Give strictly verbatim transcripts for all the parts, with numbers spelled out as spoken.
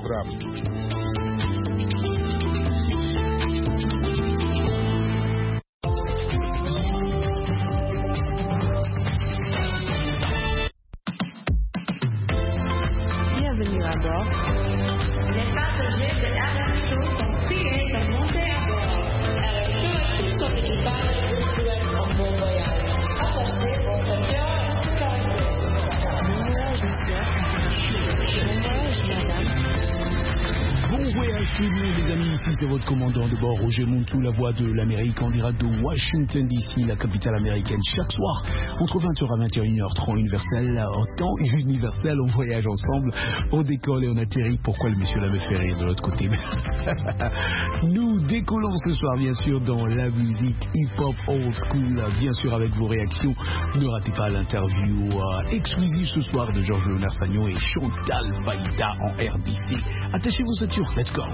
программу. Bienvenue à bord. Les passagers de R M Show sont priés de monter à bord. R M Show est tout son équipage vous souhaite un bon voyage. Attachez votre cœur à sécurité. Bon voyage, monsieur. Bon voyage, madame. Bon voyage tout le monde, les amis. Ici, c'est votre commandant de bord, Roger Montou, la voix de l'Amérique en direct de Washington D C, la capitale américaine. Chaque soir, entre vingt heures à vingt et une heures, temps universel, temps universel, on voyage ensemble, on décolle et on atterrit. Pourquoi le monsieur là me fait rire de l'autre côté? Nous décollons ce soir, bien sûr, dans la musique hip-hop old school, bien sûr, avec vos réactions. Ne ratez pas l'interview euh, exclusive ce soir de Georges Léonard Sagnon et Chantal Baïda en R D C. Attachez vos ceintures, let's go!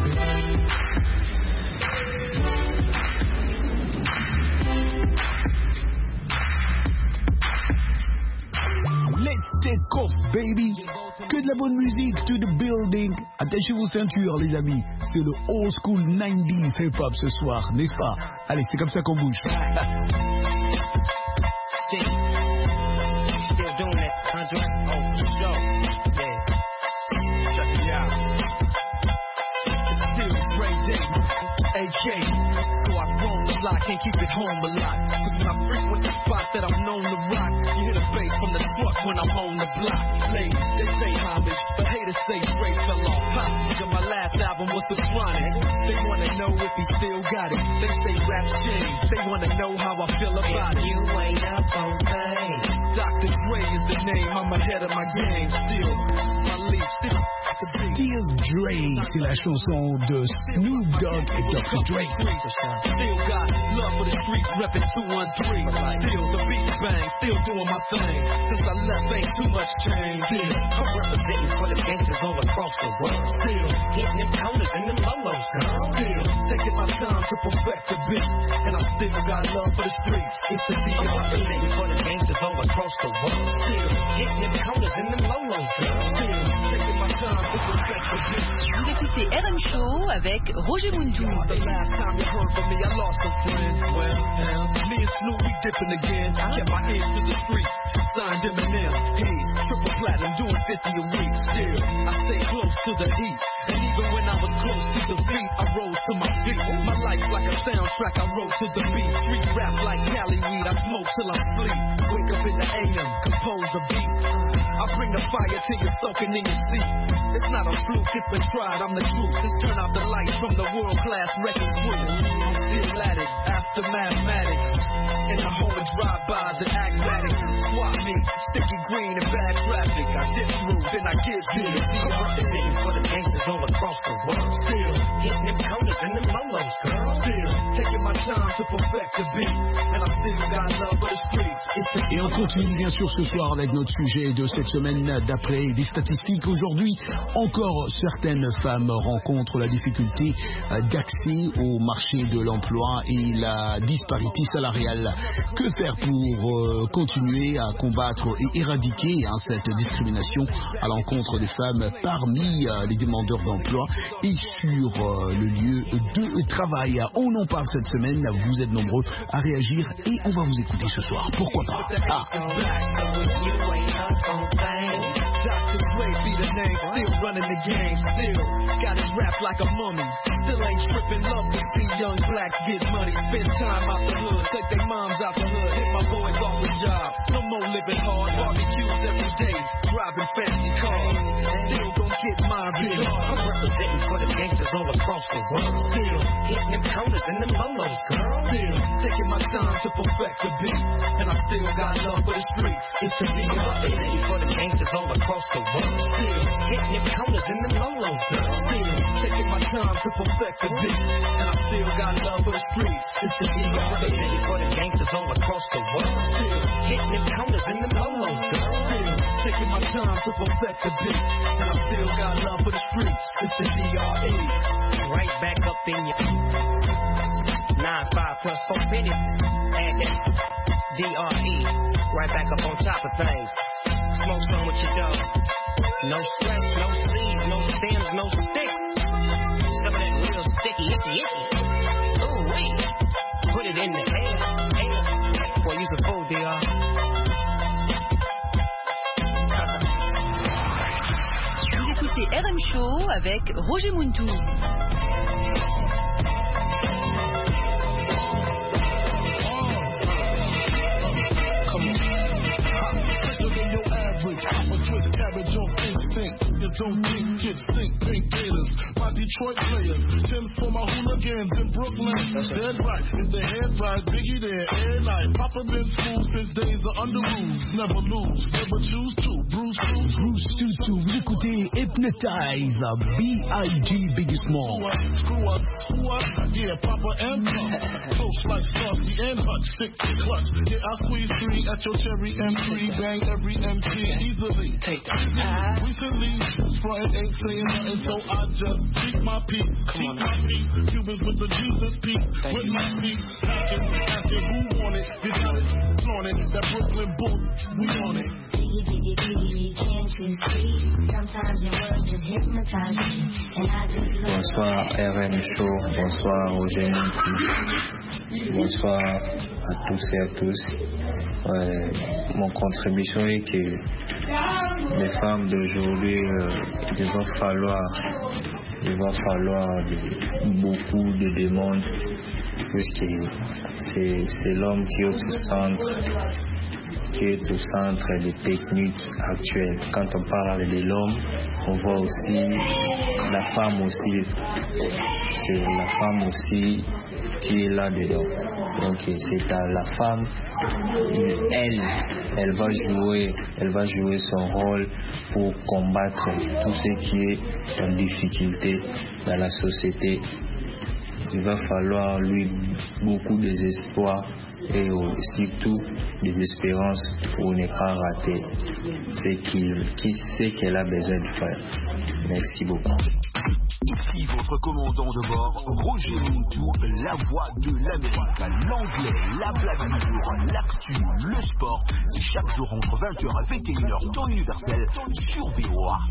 Let's take off, baby. Que de la bonne musique, to the building. Attachez vos ceintures, les amis. C'est le old school nineties hip-hop ce soir, n'est-ce pas? Allez, c'est comme ça qu'on bouge. I can't keep it home a lot. Cause when I frequent the spot that I'm known to rock, you hear the bass from the truck when I'm on the block. Ladies, they say homage, but haters say straight fell off. Hostage on my last album was The Chronic. They wanna know if he still got it. They say rap's changed. They wanna know how I feel about it. You ain't up on things. Doctor Dre is the name. I'm ahead of my game. Still, my lead still. Still Dre, c'est la chanson de Snoop Dogg et doctor Dre. Still got love for the streets, reppin' two one three. Still the beat bang, still doing my thing. Since I left, ain't too much change. Yeah. I'm representing for the gangsters all across the world. Still hitting them counters and them lolos. Still taking my time to perfect the beat, and I still got love for the streets. It's a deal. I'm representing for the gangsters all across the world. Still hitting them counters and them lolos. Still taking my time. Vous écoutez R M Show avec Roger Montou. The last time you heard from me, I lost some friends. Well, now, me and Snoop, we dipping again. I kept my ears to the streets, signed Eminem. He's triple platinum, doing fifty a week. Still, I stay close to the heat. And even when I was close to the beat, I rose to my feet. My life's like a soundtrack, I wrote to the beat. Street rap like Cali weed, I smoke till I sleep. Wake up in the A M, compose a beat. I bring the fire till you're soaking in your seat. It's not a fluke, it's been tried, I'm the truth. Let's turn out the lights from the world-class record crew. I'm still at it, after mathematics. In the home of drive-bys and acmatics. Swap me, sticky green and bad traffic. I dip through, then I get through. I'm representing for the gangsters all across the world. Still hitting them counters and them lolos, girl. Still taking my time to perfect the beat. And I still got love for the streets. Et on continue bien sûr ce soir avec notre sujet de cette semaine d'après des statistiques. Aujourd'hui, encore certaines femmes rencontrent la difficulté d'accès au marché de l'emploi et la disparité salariale. Que faire pour euh, continuer à combattre et éradiquer hein, cette discrimination à l'encontre des femmes parmi euh, les demandeurs d'emploi et sur euh, le lieu de travail? On en parle cette semaine, vous êtes nombreux à réagir et on va vous écouter ce soir. Pourquoi pas? Ah. Doctor Dre be the name, still running the game, still got his rap like a mummy. Still ain't tripping, love to see young blacks get money. Spend time out the hood, take their moms out the hood, hit my boys off the job. No more living hard, barbecues every day, driving fancy cars. Still gon' get mine big. I'm representing for the gangsters all across the world. Still hitting them counters and them lolos, girl. Still taking my time to perfect the beat, and I still got love for the streets. It's a deal. I'm representing for the gangsters all across the world. Still hitting them counters and them lolos, girl. Still taking my time to perfect the beat, and I still got love for the streets. It's a deal. I'm representing for the gangsters all across the world. Still hitting them counters and them lolos, girl. Still taking my time to perfect the beat, and I still got love for the streets. It's the D R E. Right back up in your nine five plus four minutes. Add that D R E. Right back up on top of things. Smoke some with your dog. No stress, no sleeves, no stems, no those sticks. Some of that real sticky, icky, icky. Ooh, wait. Put it in the air, air. Boy, you's a fool, D R. Vous écoutez R M Show avec Roger Muntou. Don't think kids think pink gators. My Detroit players, Tim's for my hooligans in Brooklyn. Dead right, if they head right, Biggie there, air night. Papa been school since days of under rules. Never lose, never choose to. Bruce Tutu, Bruce Tutu, vous écoutez Hypnotize, B I G Biggie Small. Screw up, screw up, yeah, Papa and Pump. Close like Starsky and Hutch, stick to clutch. Yeah, I squeeze three at your cherry M three, bang every M C easily. Recently, front ain't saying nothing, so I just keep my peace. Keep my peace. Cubans with the Jesus peace. With my peace. Packing, asking who want it. You got it, flaunt it. That Brooklyn boot, we on it. Biggie, biggie, biggie, can't you see? Sometimes your words just hypnotize me. And I just love. Bonsoir R M Show, bonsoir Roger Muntou. Bonsoir à tous et à tous. Ouais, mon contribution est que les femmes d'aujourd'hui, euh, il va falloir, il va falloir de, beaucoup de demandes, puisque c'est, c'est l'homme qui est au centre, qui est au centre des techniques actuelles. Quand on parle de l'homme, on voit aussi la femme aussi, c'est la femme aussi qui est là-dedans. Donc c'est à la femme, elle, elle va jouer, elle va jouer son rôle pour combattre tout ce qui est en difficulté dans la société. Il va falloir lui beaucoup d'espoir et surtout des espérances pour ne pas rater ce qu'il, qui sait qu'elle a besoin de faire. Merci beaucoup. Ici votre commandant de bord, Roger Muntou, la voix de l'Amérique, l'anglais, la blague du jour, l'actu, le sport. C'est chaque jour entre vingt heures et vingt et une heures, temps universel, sur V O A.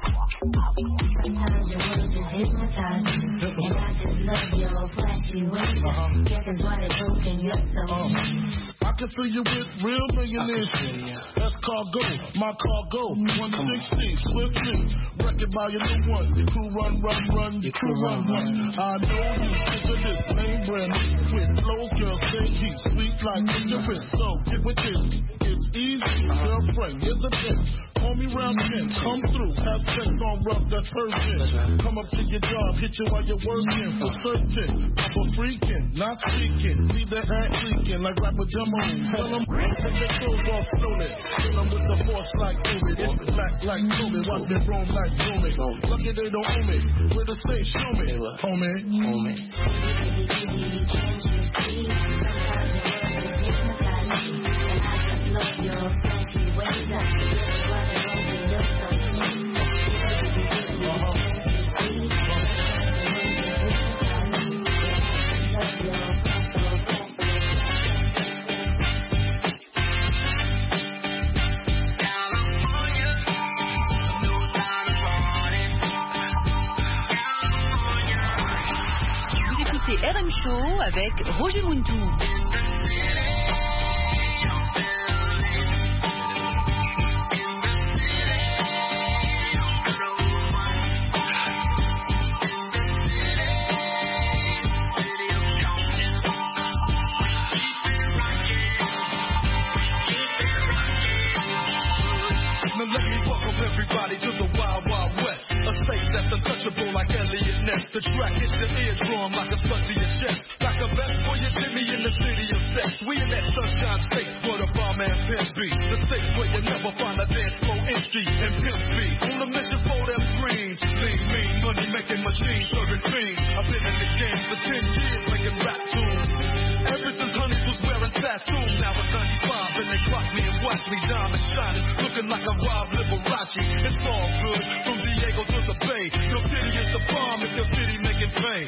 I can fill you with real millionaires. That's cargo, my cargo. one sixty, swiftly. Wreck it by your new one. Your crew run, run, run. Your crew run, run. I know you sick of this name brand. With flows, girl, say he's sweet like ginger wrist. So get with this. It's easy, girlfriend. Here's a tip. Call me round ten. Come through. Have sex on rough, that's Persian. Come up to your job, hit you while you're working. For certain, I'm a freaking, not speaking. Leave that ass leaking like rapper Jumbo. Tell them, take their clothes off slowly. Kill them with the force like Ovid. It's black like Toby. Watch me roam like Romy. Lucky they don't own me. Where to stay, show me. Homie. Homie. C'est R M Show avec Roger Muntou. Everybody to the Wild Wild West, a space that's untouchable like Elliot Ness. The track hits the eardrum like a slug to your chest, like a vest for your Jimmy in the city of sex. We in that sunshine state where the barman pimp be, the state where you never find a dance floor empty and pimp be. On a mission for them dreams, lean, mean, money making machines, serving fiends. I've been in the game for ten years making rap tunes. Ever since Honey was wearing tattoos, now it's ninety-five and they clock me and watch me diamond shining, looking like a Rob Liberace. It's all good, from Diego to the Bay. Your city is the bomb if your city making pain.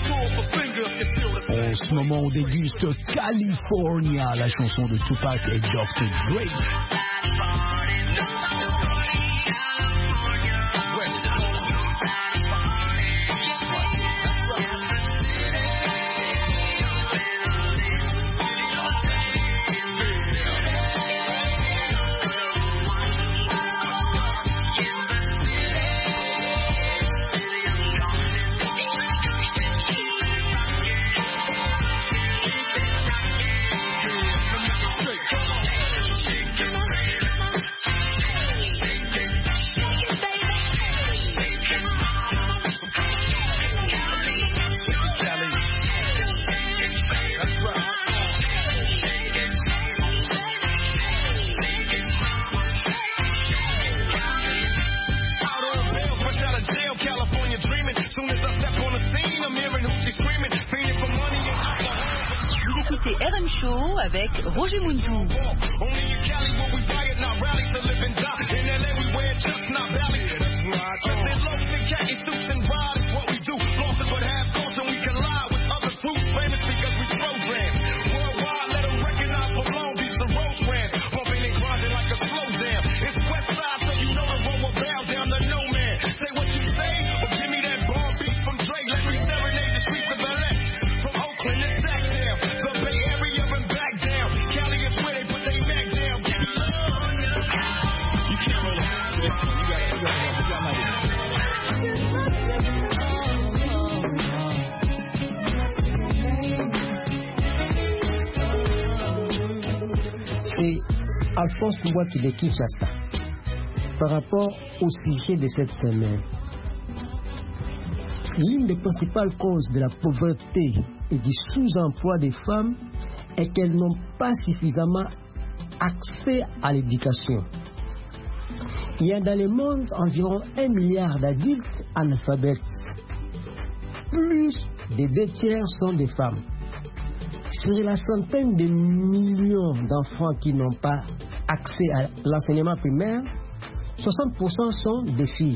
En ce moment, on déguste California, la chanson de Tupac et docteur Dre. écoutez R M Show avec Roger Muntou. C'est Alphonse Mboua qui décrit ça par rapport au sujet de cette semaine. L'une des principales causes de la pauvreté et du sous-emploi des femmes est qu'elles n'ont pas suffisamment accès à l'éducation. Il y a dans le monde environ un milliard d'adultes analphabètes. Plus de deux tiers sont des femmes. Sur la centaine de millions d'enfants qui n'ont pas accès à l'enseignement primaire, soixante pour cent sont des filles.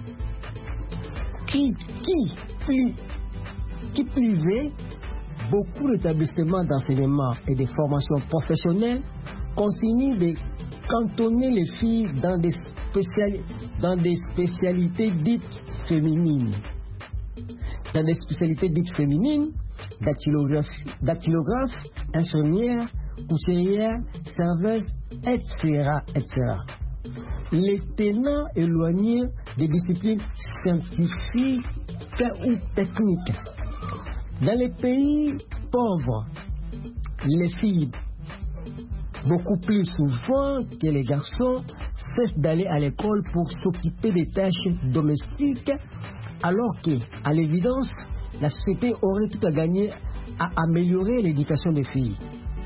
Qui, qui, plus, qui plus est, beaucoup d'établissements d'enseignement et de formation professionnelle continuent de cantonner les filles dans des, spéciali- dans des spécialités dites féminines. Dans des spécialités dites féminines, dactylographe, dactylographe infirmière, couturière, serveuse, et cetera, et cetera. Les tenants éloignés des disciplines scientifiques ou techniques. Dans les pays pauvres, les filles, beaucoup plus souvent que les garçons, cessent d'aller à l'école pour s'occuper des tâches domestiques, alors que, à l'évidence, la société aurait tout à gagner à améliorer l'éducation des filles.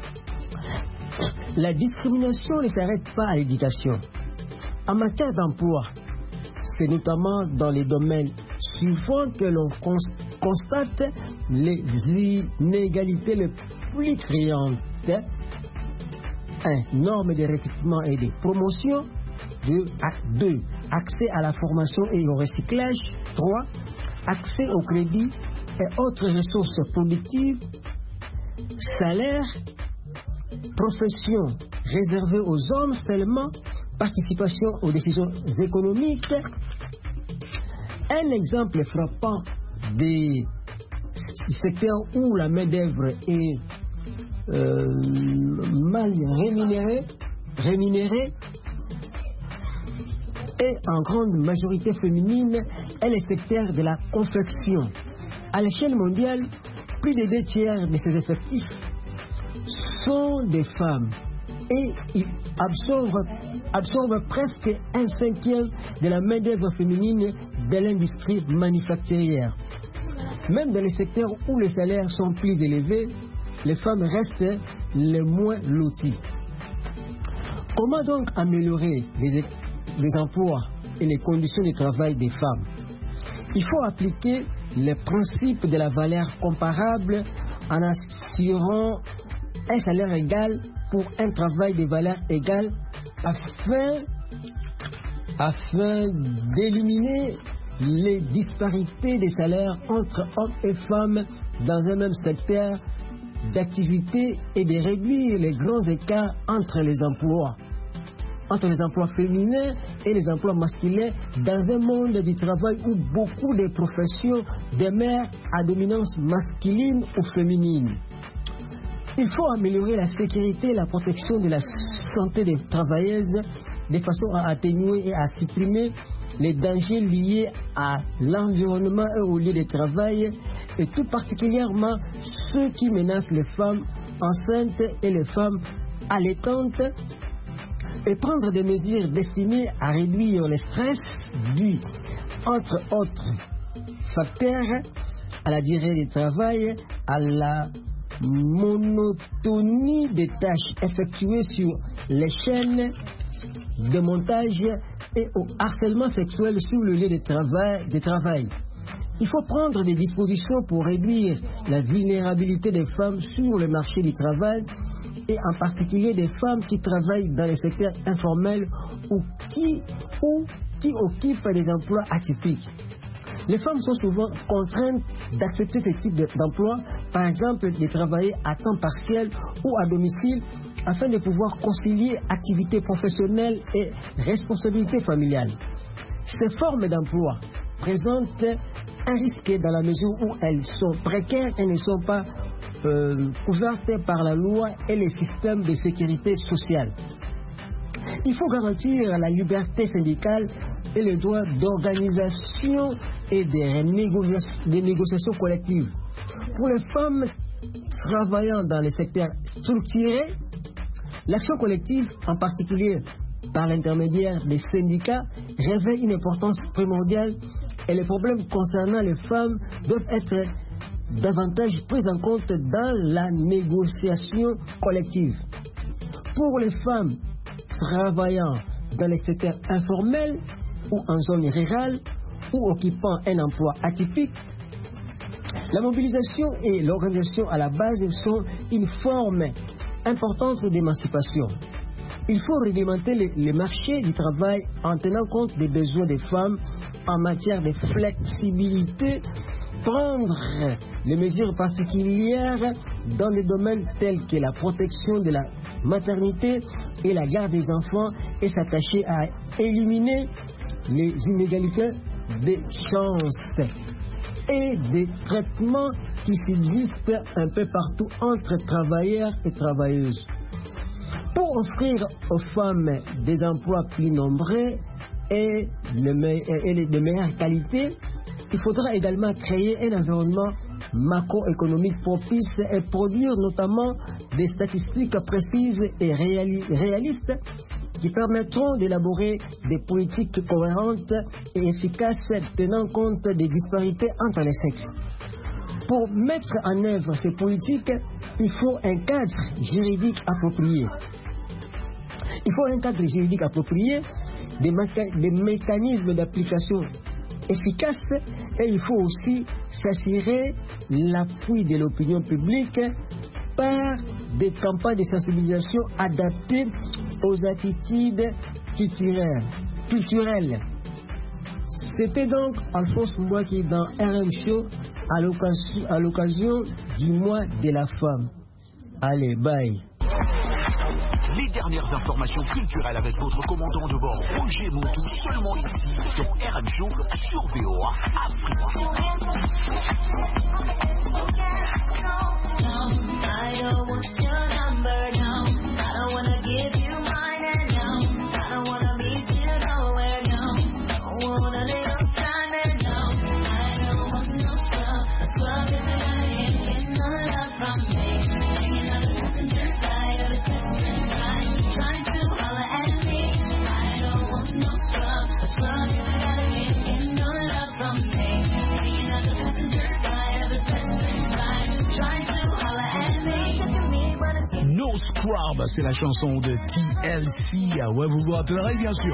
La discrimination ne s'arrête pas à l'éducation. En matière d'emploi, c'est notamment dans les domaines suivants que l'on constate les inégalités les plus criantes. un. Normes de recrutement et de promotion. deux. Accès à la formation et au recyclage. trois. Accès au crédit et autres ressources productives. Salaire. Profession réservée aux hommes seulement. Participation aux décisions économiques. Un exemple frappant des secteurs où la main-d'œuvre est euh, mal rémunérée, rémunérée et en grande majorité féminine est le secteur de la confection. À l'échelle mondiale, plus de deux tiers de ces effectifs sont des femmes et ils absorbent, absorbent presque un cinquième de la main-d'œuvre féminine de l'industrie manufacturière. Même dans les secteurs où les salaires sont plus élevés, les femmes restent les moins loties. Comment donc améliorer les, les emplois et les conditions de travail des femmes? Il faut appliquer les principes de la valeur comparable en assurant un salaire égal pour un travail de valeur égale afin, afin d'éliminer les disparités des salaires entre hommes et femmes dans un même secteur d'activité et de réduire les grands écarts entre les emplois, entre les emplois féminins et les emplois masculins dans un monde du travail où beaucoup de professions demeurent à dominance masculine ou féminine. Il faut améliorer la sécurité et la protection de la santé des travailleuses de façon à atténuer et à supprimer les dangers liés à l'environnement et au lieu de travail, et tout particulièrement ceux qui menacent les femmes enceintes et les femmes allaitantes, et prendre des mesures destinées à réduire le stress dû, entre autres facteurs, à la durée du travail, à la monotonie des tâches effectuées sur les chaînes de montage et au harcèlement sexuel sur le lieu de travail. De travail. Il faut prendre des dispositions pour réduire la vulnérabilité des femmes sur le marché du travail et en particulier des femmes qui travaillent dans le secteur informel ou qui, ou qui occupent des emplois atypiques. Les femmes sont souvent contraintes d'accepter ce type d'emploi, par exemple de travailler à temps partiel ou à domicile afin de pouvoir concilier activité professionnelle et responsabilité familiale. Ces formes d'emploi présentent un risque dans la mesure où elles sont précaires et ne sont pas euh, couvertes par la loi et les systèmes de sécurité sociale. Il faut garantir la liberté syndicale et le droit d'organisation et des négociations, des négociations collectives. Pour les femmes travaillant dans les secteurs structurés, l'action collective, en particulier par l'intermédiaire des syndicats, revêt une importance primordiale et les problèmes concernant les femmes doivent être davantage pris en compte dans la négociation collective. Pour les femmes travaillant dans les secteurs informels ou en zone rurale ou occupant un emploi atypique, la mobilisation et l'organisation à la base sont une forme importante d'émancipation. Il faut réglementer les, les marchés du travail en tenant compte des besoins des femmes en matière de flexibilité, prendre les mesures particulières dans des domaines tels que la protection de la maternité et la garde des enfants et s'attacher à éliminer les inégalités des chances et des traitements qui subsistent un peu partout entre travailleurs et travailleuses. Pour offrir aux femmes des emplois plus nombreux et, le me- et de meilleure qualité, il faudra également créer un environnement macroéconomique propice et produire notamment des statistiques précises et réali- réalistes qui permettront d'élaborer des politiques cohérentes et efficaces tenant compte des disparités entre les sexes. Pour mettre en œuvre ces politiques, il faut un cadre juridique approprié. Il faut un cadre juridique approprié, des, méca- des mécanismes d'application efficaces et il faut aussi s'assurer l'appui de l'opinion publique par des campagnes de sensibilisation adaptées aux attitudes culturelles. culturelles. C'était donc Alphonse Mbouaki dans R M Show à l'occasion, à l'occasion du mois de la femme. Allez, bye. Les dernières informations culturelles avec votre commandant de bord Roger Montou, seulement ici sur R M Show sur V O A Afrique. I don't want your number now. I don't wanna give you mine and now. I don't wanna meet you nowhere now. Don't want a little time and now. I don't want no stuff. A scrub is a guy and get no love from me. Hanging on the passenger side of his best friend's ride, trying to holler at me. I don't want no scrub. A scrub is a guy and get no love from me. Hanging on the passenger side of his best friend's ride, trying to holler at me. No Scrub, c'est la chanson de T L C. Ouais, vous vous rappellerez bien sûr.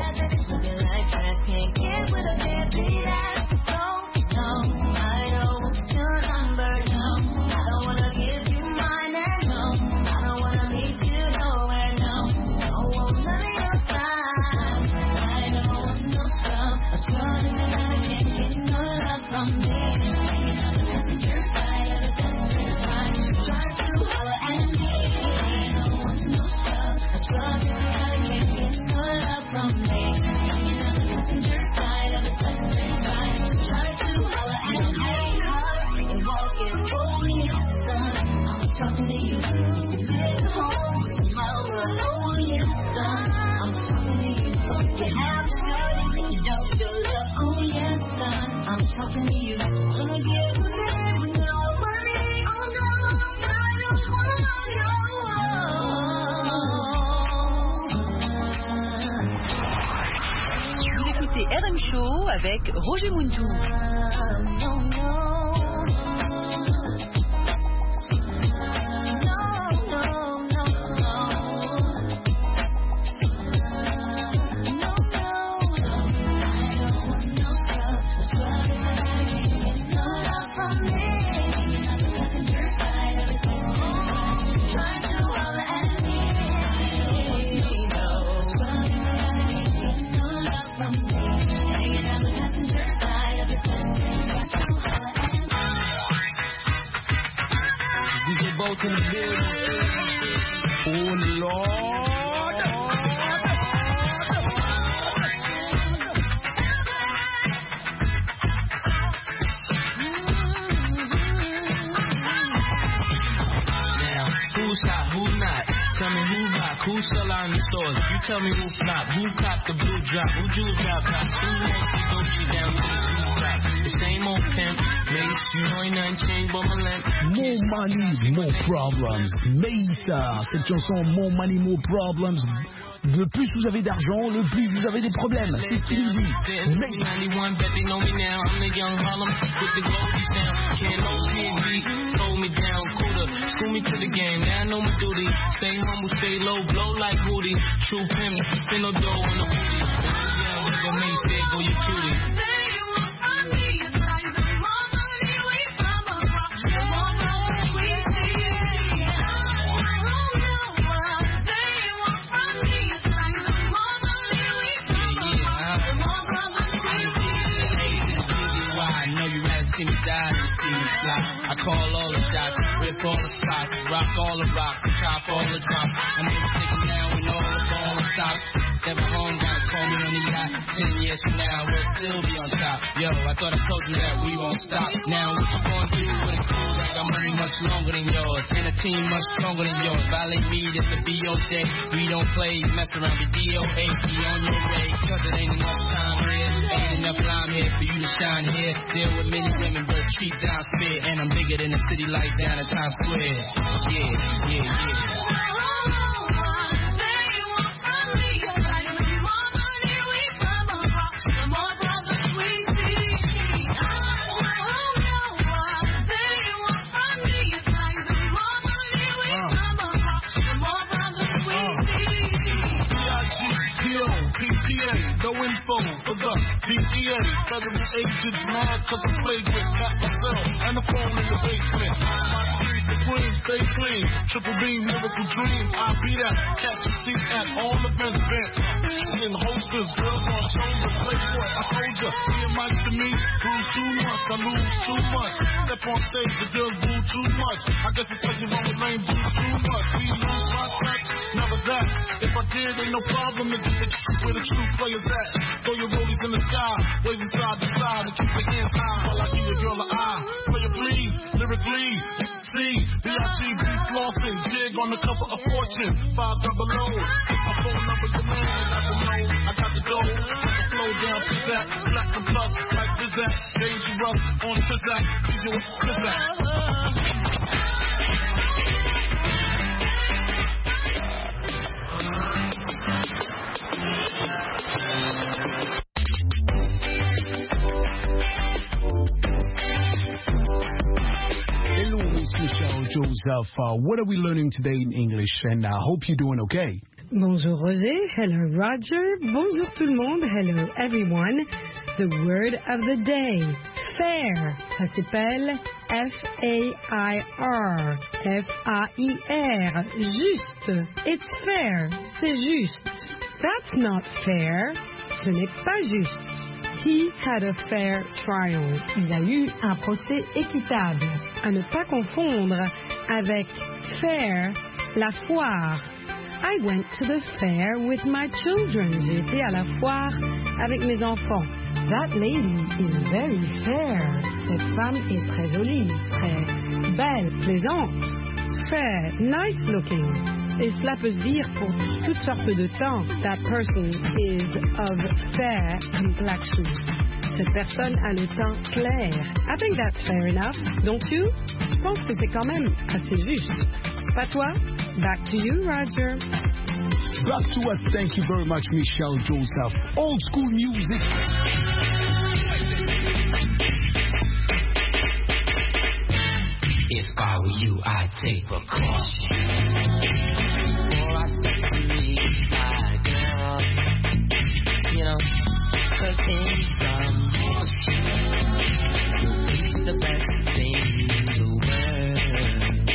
Talking to you, gonna give a man with no money, oh no, I don't wanna know. Vous écoutez R M Show avec Roger Montou. No, no. No. go to the building. Oh, Lord. Now, who's hot, who not? Tell me who rock, who sell out in the stores. You tell me who flop, who cop the blue drop, who jewel drop top, who wants to go shoot down to the blue top. The same old pimp, Mace, you know ain't nothing changed but my length. More money, more problems. Mesa, cette chanson More Money, More Problems. Le plus vous avez d'argent, le plus vous avez des problèmes. C'est ce qu'il nous dit. ninety-one, bet they know me now. I'm the young Harlem with the Goldie sound. Can't no C and D, hold me down, cooler. School me to the game, now I know my duty. Stay humble, stay low, blow like booty. True pimp, spin no dough on the booty. Yeah, we go Mace, there go your cutie. I call all the shots, rip all the spots, rock all the rock, chop all the drops. I'm never taking down with all the ball and stops. Never home, gotta call me on the yacht. Ten years from now, we'll still be on top. Yo, I thought I told you that we won't stop. Now what you gonna do with a crew that got money much longer than yours, and a team much stronger than yours? Violate me, this the B O J. We don't play, mess around with D O A. Be on your way, cause it ain't enough time here. Ain't enough lime here for you to shine here. Deal with many women, but treat down spit. And I'm bigger than the city light down at Times Square. Yeah, yeah, yeah. No info for the D E A. Federal agents mad cause I played with Cat myself and the phone in the basement. My street supreme, stay clean. Triple beam, miracle dream. I be that. Catch a seat at all events bent. In holsters, girls on shoulders. Play for it, I told ya. Me and Mike to me, lose too much. I lose too much. Step on stage, the girls boo too much. I guess it's like you wrong with lame boo too much. We lose my touch, never that. If I did, ain't no problem. It's just where the true players at. Throw your rollies in the sky, waving side to side, and keep your hands high while I give your girl an eye. Play a bleed, lyrically, see, B I G B flossing, jig on the cover of Fortune, five double O. My phone number, your man, I got the know, I got the dough, I can flow down to that, black and plus, like Zizak, dangerous on Trizak, see you with Trizak. Hello, Miss Michelle Joseph. Uh, what are we learning today in English? And I hope you're doing okay. Bonjour Roger, hello Roger, bonjour tout le monde, hello everyone. The word of the day, fair, ça s'appelle F A I R, F A I R, juste. It's fair, c'est juste. That's not fair, ce n'est pas juste. He had a fair trial. Il a eu un procès équitable. À ne pas confondre avec fair, la foire. I went to the fair with my children. J'ai été à la foire avec mes enfants. That lady is very fair. Cette femme est très jolie, très belle, plaisante. Fair, nice looking. Et cela peut se dire pour toutes sortes de temps. That person is of fair complexion. Cette personne a le teint clair. I think that's fair enough, don't you? Je pense que c'est quand même assez juste. Pas toi? Back to you, Roger. Back to us. Thank you very much, Michelle Joseph. Old school music. If I were you, I'd take precaution. Before I step to me, my girl. You know, cause in some motion, it's the best thing in the world.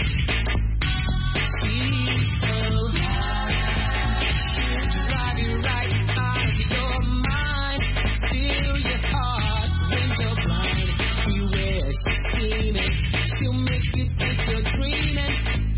She's so high, she'll drive you right out of your mind. Steal your heart when you're blind. Beware, she's scheming. She'll make you think you're dreaming.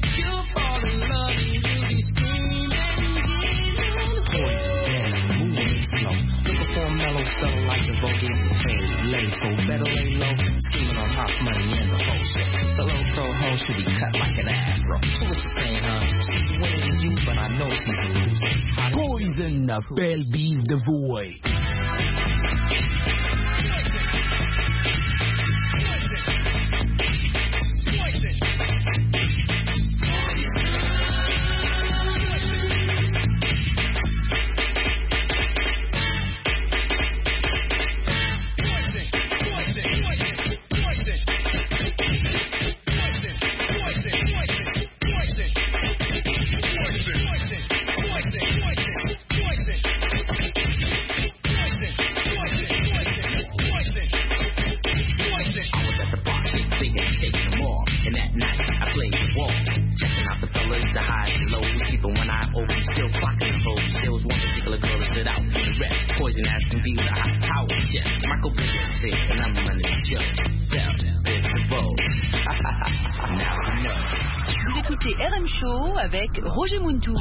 info. Better lay low, scheming on hot money and the whole shit. The little pro hoe should be cut like an afro. So what you saying, huh? She's winning you, but I know she's losing. Poison, Belle Biv DeVoe. R M Show avec Roger Muntou.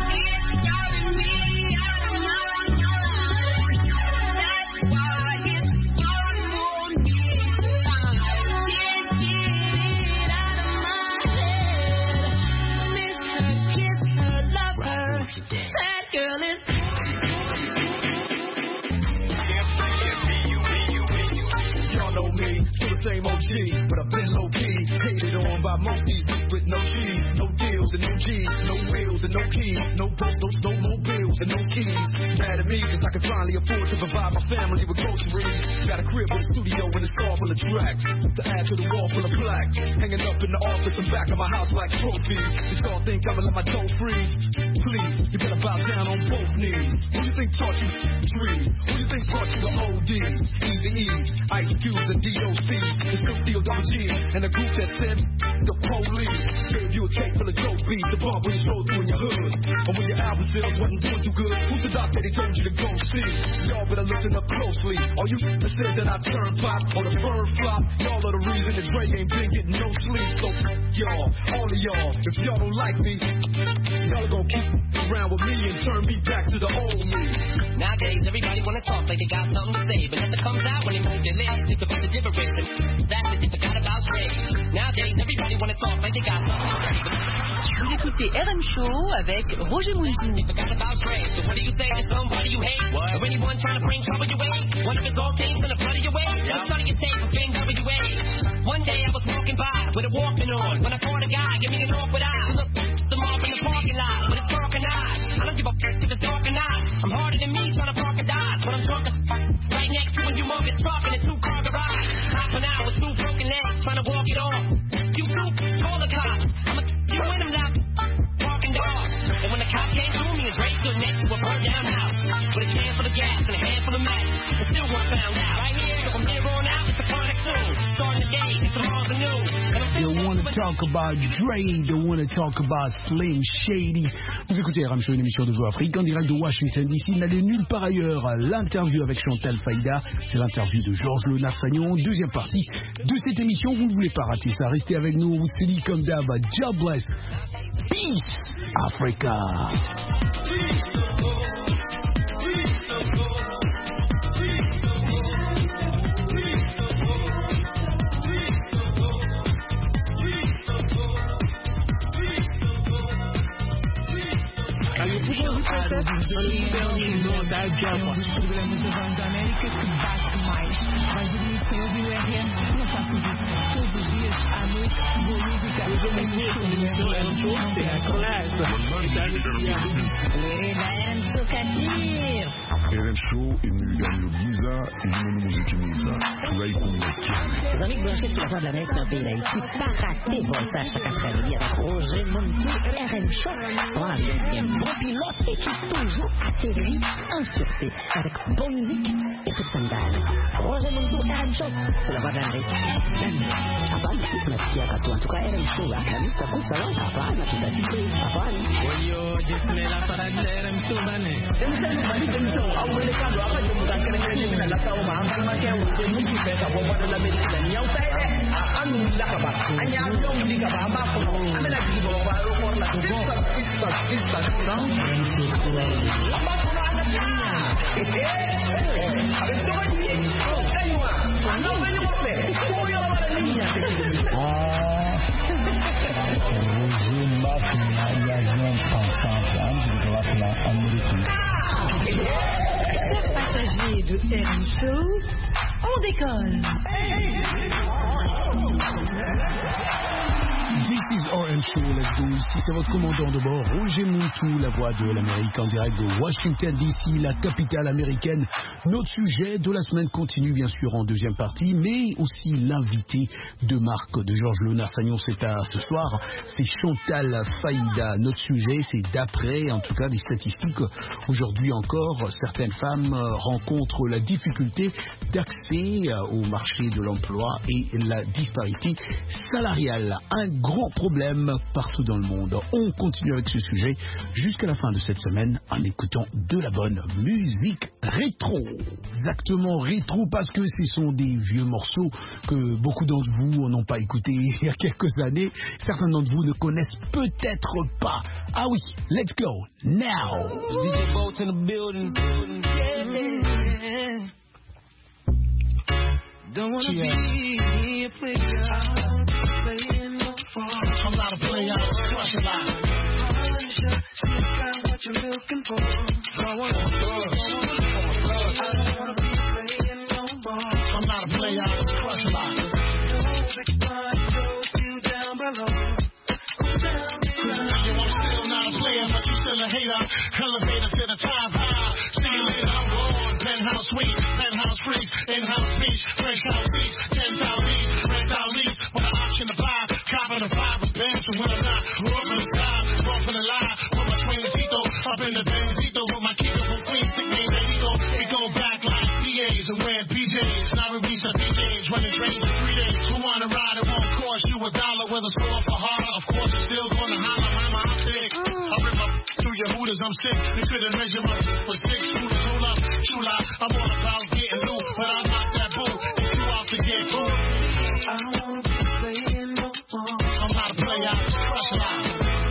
Same O G, but I've been low key, hated on by most with no cheese, no deals and no G's, no wheels and no keys, no boats, no snowmobiles and no keys. Mad at me cause I can finally afford to provide my family with groceries. Got a crib with a studio and a car full of tracks to add to the wall full of plaques, hanging up in the office and back of my house like trophies. You all think I'ma let my dough freeze? Please, you better bow down on both knees. Who you think taught you trees? Who you think brought you the O Ds? Easy E's, Ice Cubes and D O C's. It's still D O double G and a group that said the police. Gave you a tape full of dope beats to bump when you roll through in your hood. And when your album sales wasn't doing too good, who's the doctor they told you to go see? Y'all better listen up closely. All you that said that I turn pop or the bird flop, y'all are the reason that Dre ain't been getting no sleep. So y'all, all of y'all, if y'all don't like me, y'all gonna keep around with me and turn me back to the old me. Nowadays, everybody wanna talk like they got something to say, but nothing comes out when they move their lips. It's a bunch of gibberish, and that's what they forgot about Dre. Nowadays, everybody wanna talk like they got something to say, but vous écoutez R M Show avec Roger Muntou. they forgot about Dre. So what do you say to somebody you hate? What? Or anyone trying to bring trouble your way? One of his old things in the flood of your way? Yeah. Let me study your tape of things W A. One day I was walking by with a Walkman on when I caught a guy, give me an awkward eye. Look, the mark in the parking lot with his talking eyes. I don't give a f*** if it's dark or not. I'm harder than me trying to park a Dodge, but I'm drunk as f- right next to a humongous truck in a two-car garage. Hopping out with two broken legs, trying to walk it off. You two, call the cops. I'm a you in them now, parking dogs. And when the cop came through me, and Dre stood next to a burned down house with a can full of gas and a handful of match. And still one found out. Right here, so from here on out, it's a chronic soon. Starting the day, it's tomorrow's the news. They want to talk about Dre, they want to talk about Slim Shady. Vous écoutez R M Show, une émission de Voix Afrique en direct de Washington D C. N'allez nulle part ailleurs. L'interview avec Chantal Faïda, c'est l'interview de Georges Lenafagnon. Deuxième partie de cette émission, vous ne voulez pas rater ça. Restez avec nous, on vous dit comme d'hab. Jobless. Peace, Africa. R M Show imulgando giza inono muzikimiza turayikumurikira Les amis branchés sur la voie de l'Amérique dans le pays d'Haïti, pas rater voltage chaque après-midi avec Roger Muntou, R M Show, son avion bon pilote et qui toujours atterrit en sûreté avec bonne musique et tout scandale. Roger Muntou, R M Show, sur la voie de l'Amérique. Hapana, tunasikia katu, en tout cas R M Show, akamista kusala, hapana, tutasikia, hapana. Oyo, jisimela para R M Show bane. Demsani bani demso, awele kando, apa jumuka kene kene mina lasa uma, angkana makia uje muki pesa, boba de l'Amérique, nyau taide, anu lakaba, anya nyau likaba, amako, amela gibo, baro korla, sisa, sisa, sisa, sisa, amako na anakia, eh, eh, eh, abe toba di, oh, kanywa, Chers passagers de R M Show, on décolle. This is R M Show, let's go. Ici, c'est votre commandant de bord, Roger Montou, la voix de l'Amérique en direct de Washington D C, la capitale américaine. Notre sujet de la semaine continue, bien sûr, en deuxième partie, mais aussi l'invité de Marc de Georges Lenard-Sagnon, c'est à ce soir, c'est Chantal Faïda. Notre sujet, c'est d'après, en tout cas, des statistiques. Aujourd'hui encore, certaines femmes rencontrent la difficulté d'accès au marché de l'emploi et la disparité salariale. Un grand problème partout dans le monde. On continue avec ce sujet jusqu'à la fin de cette semaine en écoutant de la bonne musique rétro. Exactement rétro parce que ce sont des vieux morceaux que beaucoup d'entre vous n'ont pas écoutés il y a quelques années. Certains d'entre vous ne connaissent peut-être pas. Ah oui, let's go now. D J Boats in the building. Yeah. Don't wanna be a player. I'm not a player, crush a lot. What you're looking for. I'm not a player, crush a lot. I'm still not a player, but you still a hater. Elevator to the top high. See you later, I'm gone. Penthouse suite, penthouse freeze, in-house speech, fresh house seats, ten thousand each, rent out lease, with an option to buy, cop in the five, a bench, and when I'm not, rough in the sky, rough in the lie, put my twincito up in the Benzito, with my Kiko from Queens, stick me in Mexico, we go back like P As and wear P Js, now we reach the D Js, running trains for three days, who wanna ride, it won't cost you a dollar, with a score for harder, of course you're still gonna holler, mama, I'm sick, I rip up through your hooters, I'm sick, you couldn't measure my for six shooters, hold up, shoot out, I'm all about getting loot, but I'm not that bull, if you out to get cool, I don't wanna be playing no more, I'm not a player, crush a lot,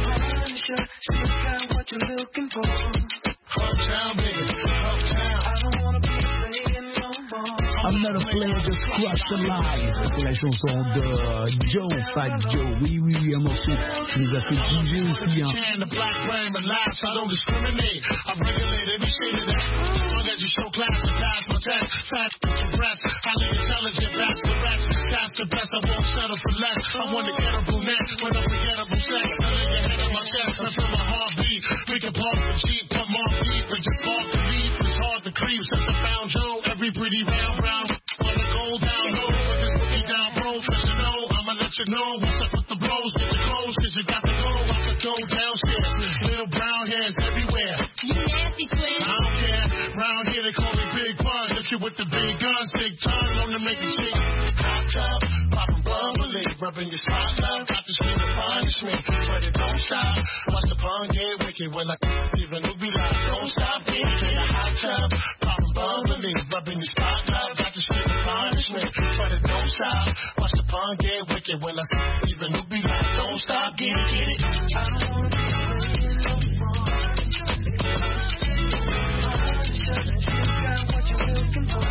she got what you're looking for, uptown baby, uptown, I don't wanna be playing no more, I'm not a player, just crush the lies. C'est la chanson de Joe, Fat Joe. Oui, oui, oui, un morceau qui nous a fait bouger aussi. Hein. The black brain relax, I don't discriminate. I regulate every shade of that. As long as you show class and pass my test. Fat breast, highly intelligent, that's the rest. That's the best, I won't settle for less. I want to get a brunette with unforgettable sex. I lay your head on my chest, I feel my heartbeat. We can park the Jeep, put more feet, but just park the beat. It's hard to creep since I found Joe. Every pretty round, brown, wanna go down low. Put this boogie down, bro, first you know, I'ma let you know. What's up with the bros, get your clothes, cause you got to go. I could go downstairs, little brown hairs everywhere. You nasty twin. I don't care, round here they call me Big Pun. If you with the big guns, big time, on to make a chick. Hot tub, poppin' bubbly, rubbing your spot love, got the screen to punish me, but it don't stop. Watch the pun get wicked when I even who be like, don't stop, bitch. In a hot tub, poppin' bubbly, rubbing your spot love, got the screen to punish me, but it don't stop. Watch the pun get wicked when I even who be like, don't stop, get it, get it. I don't wanna be playing no more. You got what you're looking for.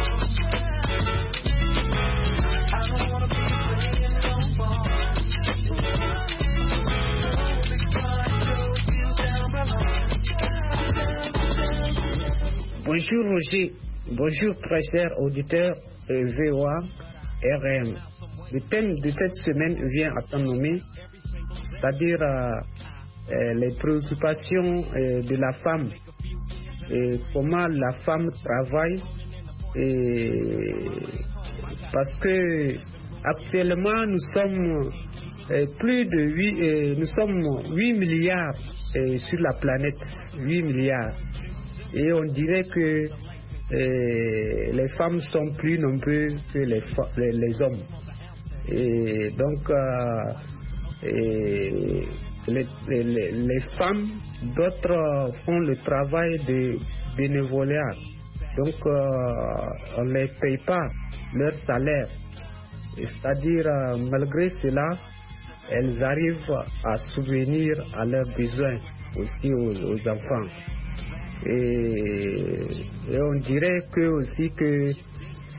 I don't wanna be playing no more. Bonjour Roger, bonjour très chers auditeurs de V O A R M. Le thème de cette semaine vient à ton nommé, c'est-à-dire euh, euh, les préoccupations euh, de la femme, et comment la femme travaille, et parce que actuellement nous sommes euh, plus de huit, euh, nous sommes huit milliards euh, sur la planète, huit milliards. Et on dirait que euh, les femmes sont plus nombreux que les, les, les hommes. Et donc, euh, et les, les, les femmes, d'autres font le travail de bénévolat. Donc, euh, on ne les paye pas leur salaire. C'est-à-dire, euh, malgré cela, elles arrivent à subvenir à leurs besoins aussi aux, aux enfants. Et, et on dirait que aussi que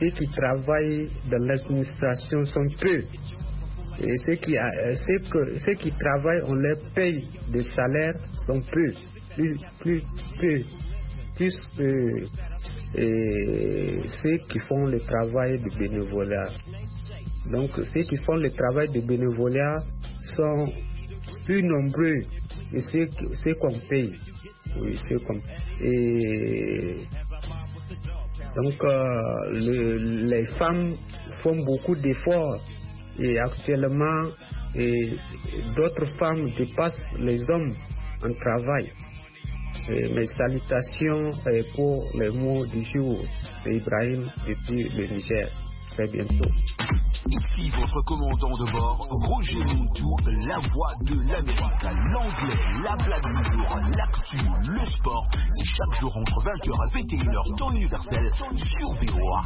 ceux qui travaillent dans l'administration sont peu. Et ceux qui, ceux, que, ceux qui travaillent, on leur paye des salaires sont peu, plus, plus, peu, plus que et ceux qui font le travail de bénévolat. Donc ceux qui font le travail de bénévolat sont plus nombreux que ceux, ceux qu'on paye. Oui, ceux qu'on et donc euh, le, les femmes font beaucoup d'efforts et actuellement et d'autres femmes dépassent les hommes en travail. Et mes salutations pour les mots du jour. C'est Ibrahim depuis le Niger. Très bientôt. Ici votre commandant de bord, Roger Montou, la voix de l'Amérique. L'anglais, la blague du jour, l'actu, le sport. C'est chaque jour entre vingt heures et vingt et une heures, temps universel sur V O A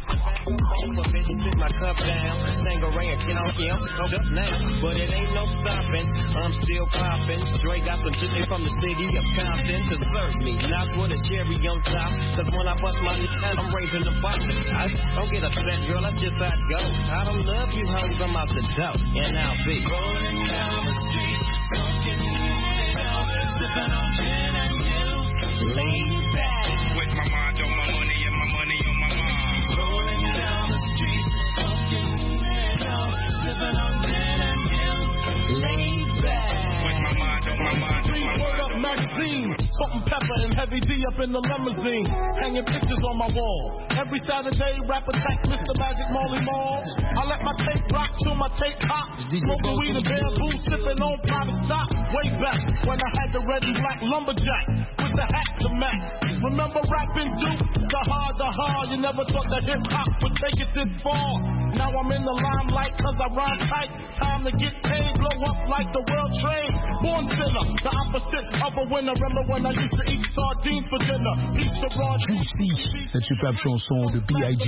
Africa. Girl, that's just how it goes. I don't love you hoes, I'm out the dough. And I'll be rolling down the street, smoking it up, sipping on gin and juice, laid back with my mind on my money and my money on my mind. Rolling down the street, smoking it up, sipping on gin and juice, laid back with my mind on my mind on my Word Up magazine, salt and pepper and heavy D up in the limousine, hanging pictures on my wall. Every Saturday, rap attack, Mister Magic Molly Mall. I let my tape rock till my tape pop. Smoking weed and bamboo, sipping on private stock. Way back when I had the red and black lumberjack with the hat to match. Remember rapping Duke? The hard, the hard. You never thought that hip hop would take it this far. Now I'm in the limelight cause I rhyme tight. Time to get paid, blow up like the world trade. Born sinner, the opposite of a winner. Remember when I used to eat sardines for dinner? Pizza raw Juicy, cette superbe chanson de B I G.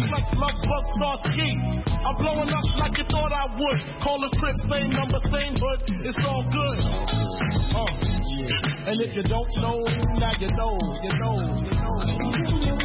I'm blowing up like you thought I would. Call the crib, same number, same hood. It's all good. Uh, yeah. And if you don't know, now you know, you know, you know.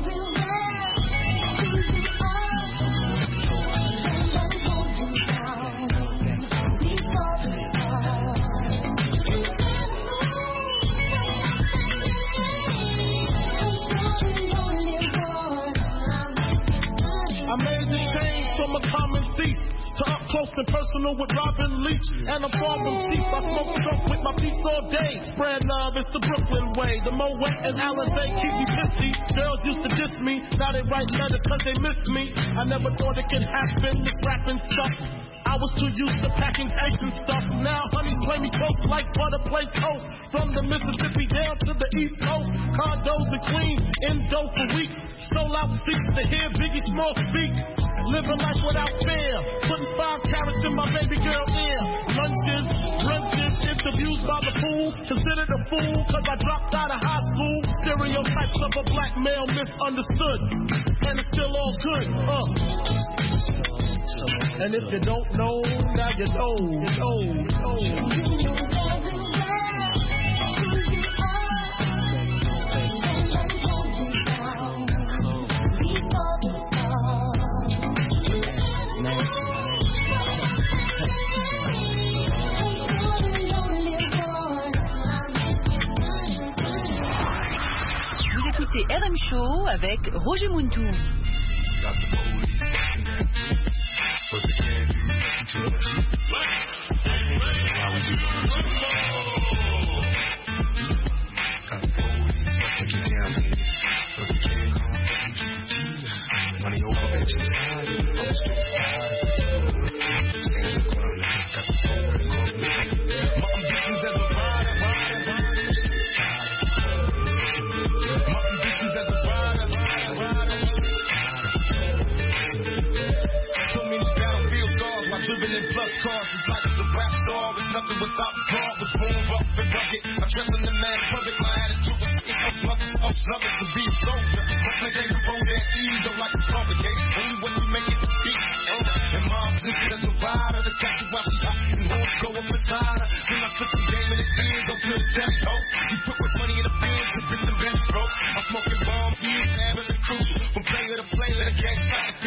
Amazing change from a common thief to up close and personal with Robin Leach. And I'm far from cheap. I smoke dope with my peeps all day. Spread love, it's the Brooklyn way. The Moet and Alizé keep me pissy. Girls used to diss me. Now they write letters cause they miss me. I never thought it could happen, this rapping stuff. I was too used to packing ice and stuff. Now honeys play me close like butter play toast. From the Mississippi down to the East Coast. Condos in Queens, Indo for weeks. Sold out seats to hear Biggie Small speak. Living life without fear. Putting five carats in my baby girl ear. Lunches, brunches, interviews by the pool. Considered a fool cause I dropped out of high school. Stereotypes of a black male misunderstood. And it's still all good. Uh. And if you don't know, now you know, you know, you know. Vous écoutez R M Show avec Roger Montou. Cars is like the rap star with nothing without God. Was born rough and rugged. I dress in the man perfect. My attitude was it's no nothing else nothing to be a soldier. Hustling game to roll that ease don't like to complicate. Only when you make it to beat. And mom's looking at the rider. The catch while she hot and won't go up beside her. Then I took the game in the end. Don't feel the telly hope. You put with money in the bins and bitch and bench broke. I'm smoking bomb, eating, having the truth. From player to player, the gang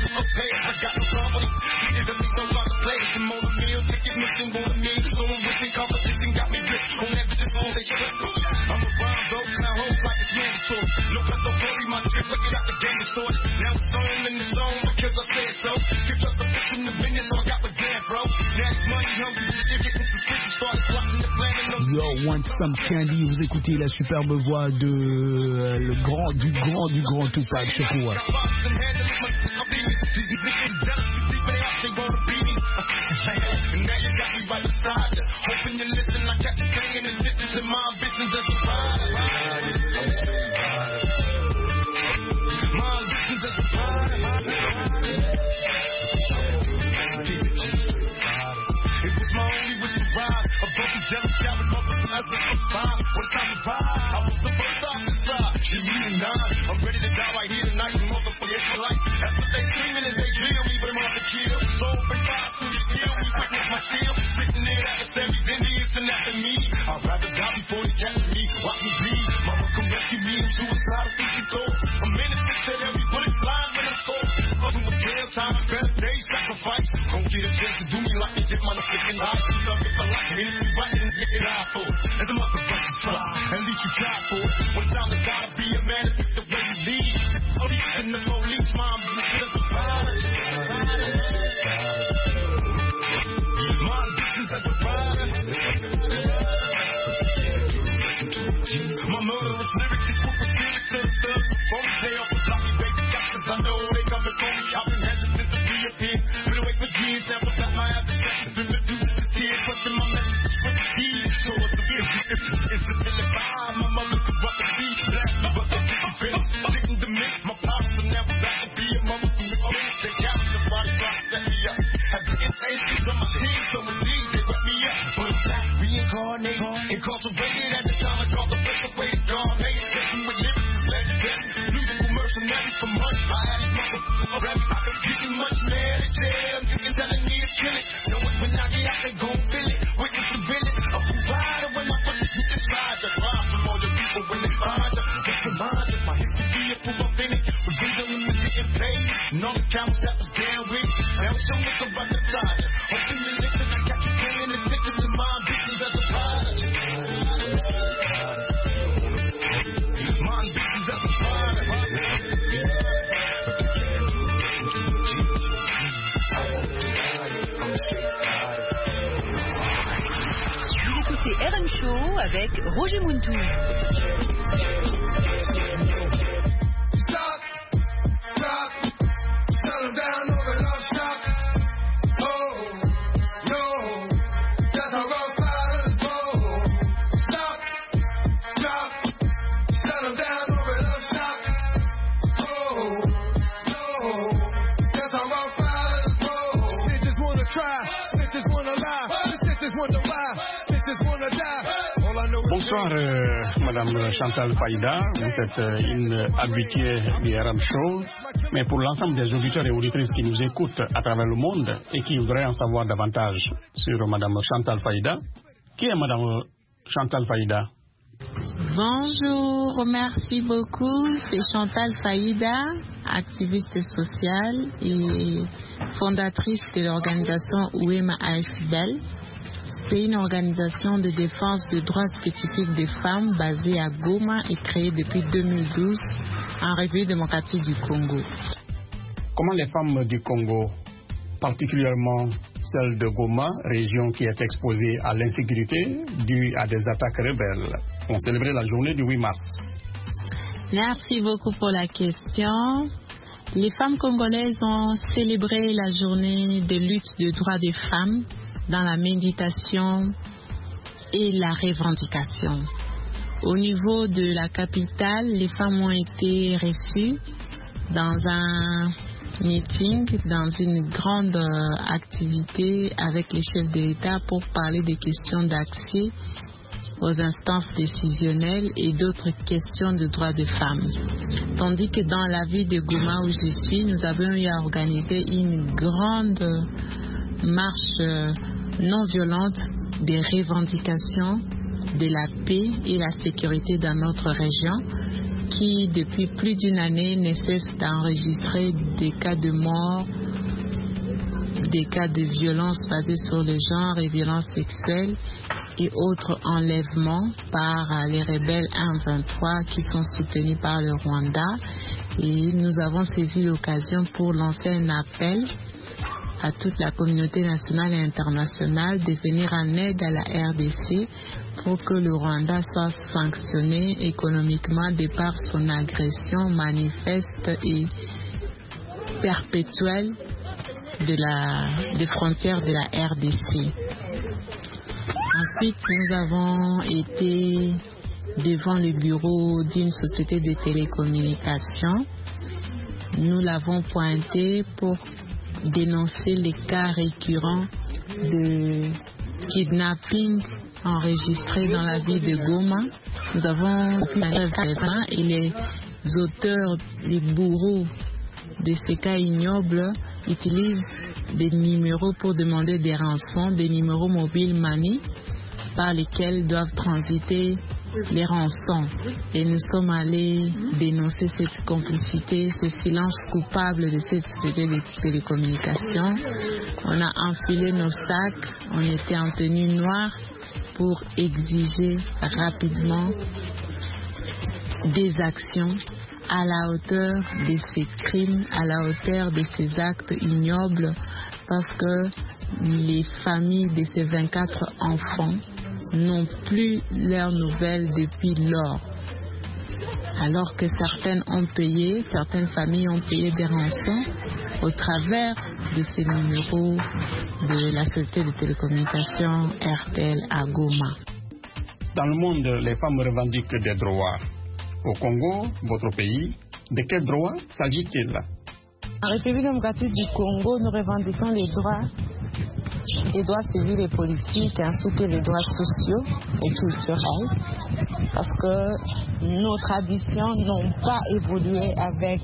Okay, I got no problem. You give me so about the place. I'm on the meal, ticket missing, want a meal. Someone with me, competition got me rich. Don't ever just move, they shut up. I'm a rhyme, though, clown hoes like it's mandatory. No, I don't worry, my trip, look it out the game is sorted. Now it's on in the zone because I said so. Give just a bitch in the business, so I got my damn, bro. Now it's money hungry, you're getting suspicious, started plotting the plan and no. Yo, Want Some Candy, vous écoutez la superbe voix de euh, le grand, du grand, du grand Tupac Shakur. Hoping you listen, I kept singing and listen to my ambitions as a rider. My ambitions as a rider. It was my only wish to ride. A bunch of jealous shouting motherfuckers as a spine. What time to ride? I was the first off the side. She needed nine. I'm ready to die right here tonight. Motherfuckers for life. That's what they screaming as they drill me, but I'm on the kill. So open fire to the deal. We witness my shield. Spitting it at the semis, Indians and after me. I'd rather die before they catch me. Watch me bleed. Mama come rescue me. I'm suicidal, think you told. I'm in the picture that every bullet flying when I'm cold. Fucking with jail time, better days, sacrifice. Don't get a chance to do me like they did my freaking life. You love it for life. Anything right and get it out for. And the motherfuckers try. At least you try for it. When it's time to die, be a man and pick the way you lead. Police and the police, mom, you should have survived. My ambitions as a rider. My murderous lyrics is super spirit to the thug. Phone stay off the block, you baby got cause I know they coming for me. I've been hesitant to be a peer. Been away for years, never got my abstraction. Been reduced to tears, clutching my messages with the keys. So what's the deal? If it's the till if I, my mother could rock the beat. Blast me, but they didn't feel it. Didn't admit my power, so now I'm back to be a mother from the old. They carry the body, trying to set me up. I didn't say shit on my team, so indeed they wet me up. But I'm back, reincarnated, incarcerated at the time I called the place away to gone. Hey, listen with lyrics is legendary. Musical mercenaries for money. I had these motherfuckers already. I could get too much man in jail. Niggas telling me to kill it. Know it when I get out, they gon' feel it. Witness the villain. A fool rider when I put this with this ride. Just ride from all the people when they find you. Just remind you, my history be a proof of it. Was reason when we didn't pay. And all the counts that was down with. Now it's your nigga right beside you. Hoping you listen, I got you paying attention to my ambitions as a rider. My ambitions as a rider. Vous écoutez R M Show avec Roger Muntou. Stop, stop, settle down over love stop. Oh, no, that's how our fathers go. Stop, stop, settle down over love stop. Oh, no, that's how our fathers go. Snitches wanna try, snitches wanna lie, snitches wanna lie, snitches wanna die. All I know is Bonsoir, euh, Madame Chantal Faïda. Vous êtes euh, une habituée du R M Show. Mais pour l'ensemble des auditeurs et auditrices qui nous écoutent à travers le monde et qui voudraient en savoir davantage sur Madame Chantal Faïda, qui est Madame Chantal Faïda? Bonjour, merci beaucoup. C'est Chantal Faïda, activiste sociale et fondatrice de l'organisation Ouema A F B E L. C'est une organisation de défense des droits spécifiques des femmes basée à Goma et créée depuis deux mille douze en République démocratique du Congo. Comment les femmes du Congo, particulièrement celles de Goma, région qui est exposée à l'insécurité due à des attaques rebelles, ont célébré la journée du huit mars? Merci beaucoup pour la question. Les femmes congolaises ont célébré la journée de lutte des droits des femmes dans la méditation et la revendication. Au niveau de la capitale, les femmes ont été reçues dans un meeting, dans une grande activité avec les chefs de l'État pour parler des questions d'accès aux instances décisionnelles et d'autres questions de droits des femmes. Tandis que dans la ville de Goma où je suis, nous avons eu à organiser une grande marche non violente des revendications de la paix et la sécurité dans notre région qui, depuis plus d'une année, ne cesse d'enregistrer des cas de mort, des cas de violence basée sur le genre et violences sexuelles et autres enlèvements par les rebelles M vingt-trois qui sont soutenus par le Rwanda. Et nous avons saisi l'occasion pour lancer un appel à toute la communauté nationale et internationale de venir en aide à la R D C pour que le Rwanda soit sanctionné économiquement de par son agression manifeste et perpétuelle de la, des frontières de la R D C. Ensuite, nous avons été devant le bureau d'une société de télécommunications. Nous l'avons pointé pour dénoncer les cas récurrents de kidnapping enregistrés dans la ville de Goma. Nous avons et les auteurs, les bourreaux de ces cas ignobles utilisent des numéros pour demander des rançons, des numéros mobiles money par lesquels doivent transiter les rançons. Et nous sommes allés dénoncer cette complicité, ce silence coupable de cette société de télécommunications. On a enfilé nos sacs, on était en tenue noire pour exiger rapidement des actions à la hauteur de ces crimes, à la hauteur de ces actes ignobles, parce que les familles de ces vingt-quatre enfants n'ont plus leurs nouvelles depuis lors. Alors que certaines ont payé, certaines familles ont payé des rançons au travers de ces numéros de la société de télécommunications R T L à Goma. Dans le monde, les femmes revendiquent des droits. Au Congo, votre pays, de quels droits s'agit-il? En République démocratique du Congo, nous revendiquons les droits, les droits civils et politiques ainsi que les droits sociaux et culturels, parce que nos traditions n'ont pas évolué avec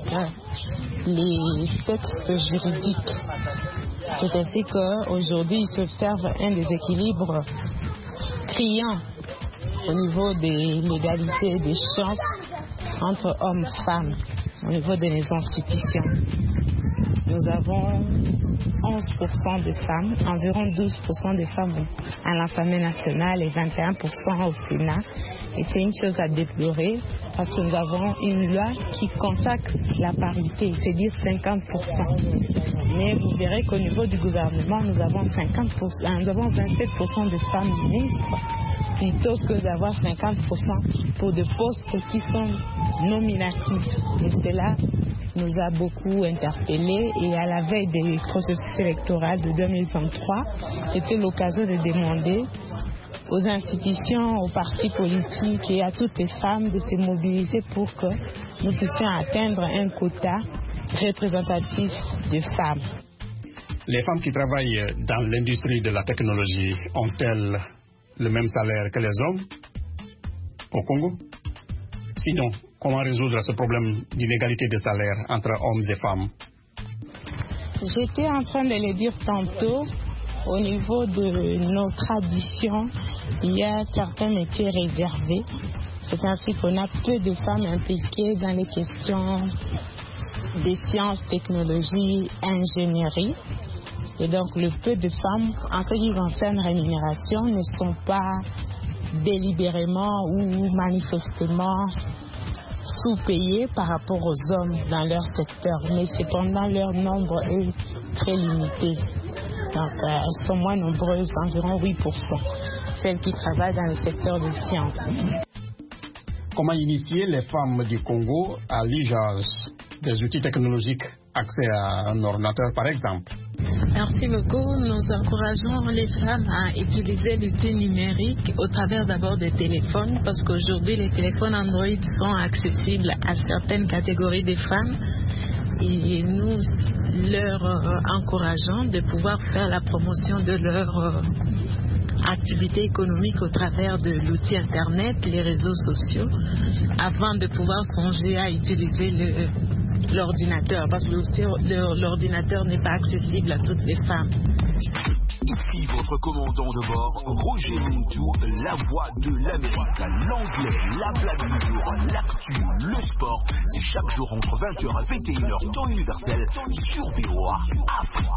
les textes juridiques. C'est ainsi qu'aujourd'hui, il s'observe un déséquilibre criant au niveau des l'égalité des chances entre hommes et femmes, au niveau de nos institutions. Nous avons onze pour cent de femmes, environ douze pour cent de femmes à l'Assemblée nationale et vingt et un pour cent au Sénat. Et c'est une chose à déplorer parce que nous avons une loi qui consacre la parité, c'est-à-dire cinquante pour cent. Mais vous verrez qu'au niveau du gouvernement, nous avons, cinquante pour cent, nous avons vingt-sept pour cent de femmes ministres, plutôt que d'avoir cinquante pour cent pour des postes qui sont nominatifs. Et cela nous a beaucoup interpellés, et à la veille des processus électoraux de deux mille vingt-trois, c'était l'occasion de demander aux institutions, aux partis politiques et à toutes les femmes de se mobiliser pour que nous puissions atteindre un quota représentatif de femmes. Les femmes qui travaillent dans l'industrie de la technologie ont-elles le même salaire que les hommes au Congo? Sinon, comment résoudre ce problème d'inégalité de salaire entre hommes et femmes? J'étais en train de le dire tantôt, au niveau de nos traditions, il y a certains métiers réservés. C'est ainsi qu'on a peu de femmes impliquées dans les questions des sciences, technologies, ingénierie. Et donc le peu de femmes, en ce qui concerne rémunération, ne sont pas délibérément ou manifestement sous-payées par rapport aux hommes dans leur secteur. Mais cependant, leur nombre est très limité. Donc euh, elles sont moins nombreuses, environ huit pour cent, celles qui travaillent dans le secteur des sciences. Comment initier les femmes du Congo à l'usage des outils technologiques, accès à un ordinateur par exemple? Merci beaucoup. Nous encourageons les femmes à utiliser l'outil numérique au travers d'abord des téléphones, parce qu'aujourd'hui les téléphones Android sont accessibles à certaines catégories de femmes, et nous leur euh, encourageons de pouvoir faire la promotion de leur euh, activité économique au travers de l'outil Internet, les réseaux sociaux, avant de pouvoir songer à utiliser le l'ordinateur, parce que le- l'ordinateur n'est pas accessible à toutes les femmes. Ici votre commandant de bord, Roger Montou, la voix de l'Amérique, l'anglais, la blague du jour, l'actu, le sport. C'est chaque jour entre vingt heures et vingt et une heures, temps universel, sur V O A Afrique.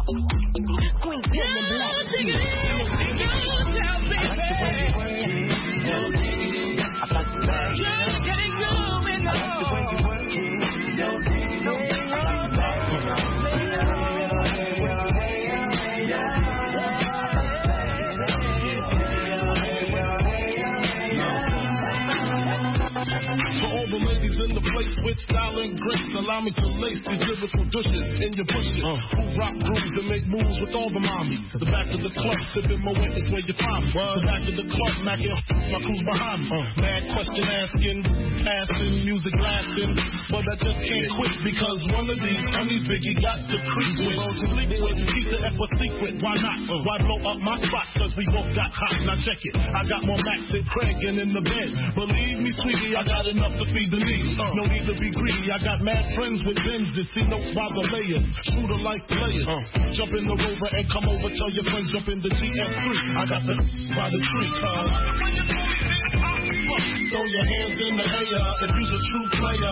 For all the ladies in the place with style and grace, allow me to lace these lyrical douches in your bushes. Uh. Who rock grooves and make moves with all the mommies. The back of the club, sipping my wet is where you find me. The back of the club, macking my crew's behind me. Uh. Mad question asking, passing, music lasting, but I just can't quit because one of these honeys Biggie got to creep with. To sleep with, keep the F a secret, why not? Uh. Why blow up my spot? Cause we both got hot. Now check it, I got more Max than Craig and in the bed. Believe me, sweetie, I got enough to feed the needs. Uh. No need to be greedy. I got mad friends with Benzes. See notes by the layers. Shooter like players. Uh. Jump in the Rover and come over. Tell your friends jump in the G S three. I got the by the tree. Uh. Throw your hands in the air if you's a true player.